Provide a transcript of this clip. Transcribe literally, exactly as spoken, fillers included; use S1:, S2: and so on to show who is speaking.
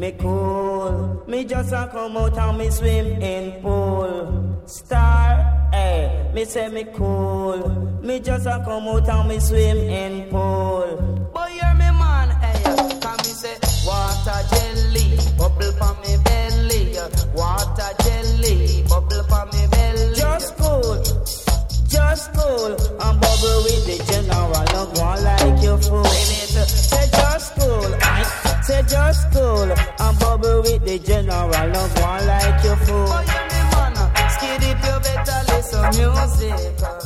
S1: me cool. Me just a come out and me swim in pool. Star, eh, me say me cool. Me just a come out and me swim in pool.
S2: Boy, hear me man, eh, come me say water jelly, bubble pa me belly. Water jelly, bubble pa me belly.
S1: Just cool, just cool, and bubble with the general. Not one like your fool. Say just cool, I say just cool, and bubble with the general. Not one like your fool.
S2: Boy, hear me man, skid if you better listen music.